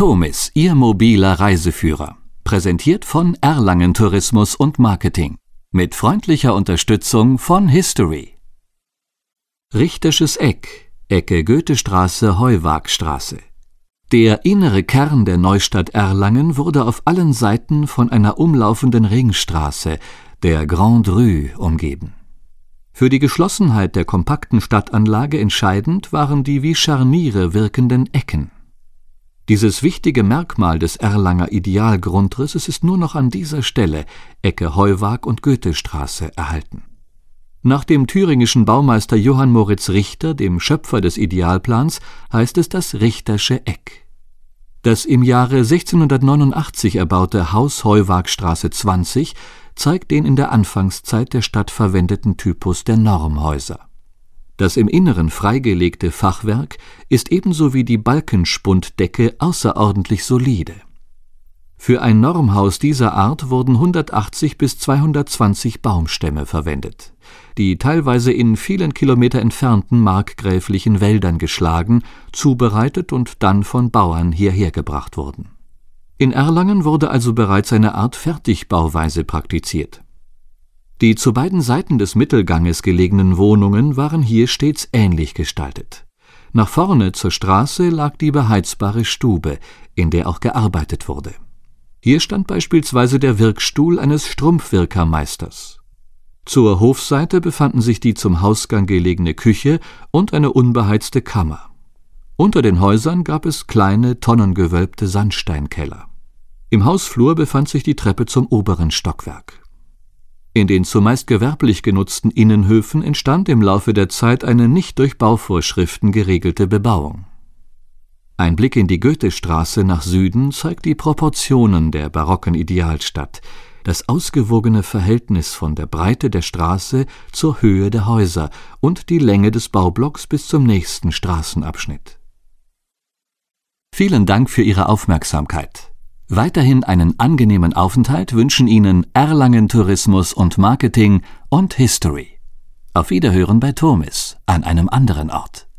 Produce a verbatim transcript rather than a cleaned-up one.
Tomis, Ihr mobiler Reiseführer. Präsentiert von Erlangen Tourismus und Marketing. Mit freundlicher Unterstützung von History. Richtersches Eck, Ecke Goethestraße, Heuwagstraße. Der innere Kern der Neustadt Erlangen wurde auf allen Seiten von einer umlaufenden Ringstraße, der Grande Rue, umgeben. Für die Geschlossenheit der kompakten Stadtanlage entscheidend waren die wie Scharniere wirkenden Ecken. Dieses wichtige Merkmal des Erlanger Idealgrundrisses ist nur noch an dieser Stelle, Ecke Heuwag und Goethestraße, erhalten. Nach dem thüringischen Baumeister Johann Moritz Richter, dem Schöpfer des Idealplans, heißt es das Richtersche Eck. Das im Jahre sechzehnhundertneunundachtzig erbaute Haus Heuwagstraße zwanzig zeigt den in der Anfangszeit der Stadt verwendeten Typus der Normhäuser. Das im Inneren freigelegte Fachwerk ist ebenso wie die Balkenspunddecke außerordentlich solide. Für ein Normhaus dieser Art wurden hundertachtzig bis zweihundertzwanzig Baumstämme verwendet, die teilweise in vielen Kilometer entfernten markgräflichen Wäldern geschlagen, zubereitet und dann von Bauern hierher gebracht wurden. In Erlangen wurde also bereits eine Art Fertigbauweise praktiziert. Die zu beiden Seiten des Mittelganges gelegenen Wohnungen waren hier stets ähnlich gestaltet. Nach vorne zur Straße lag die beheizbare Stube, in der auch gearbeitet wurde. Hier stand beispielsweise der Wirkstuhl eines Strumpfwirkermeisters. Zur Hofseite befanden sich die zum Hausgang gelegene Küche und eine unbeheizte Kammer. Unter den Häusern gab es kleine, tonnengewölbte Sandsteinkeller. Im Hausflur befand sich die Treppe zum oberen Stockwerk. In den zumeist gewerblich genutzten Innenhöfen entstand im Laufe der Zeit eine nicht durch Bauvorschriften geregelte Bebauung. Ein Blick in die Goethestraße nach Süden zeigt die Proportionen der barocken Idealstadt, das ausgewogene Verhältnis von der Breite der Straße zur Höhe der Häuser und die Länge des Baublocks bis zum nächsten Straßenabschnitt. Vielen Dank für Ihre Aufmerksamkeit. Weiterhin einen angenehmen Aufenthalt wünschen Ihnen Erlangen Tourismus und Marketing und History. Auf Wiederhören bei Tomis, an einem anderen Ort.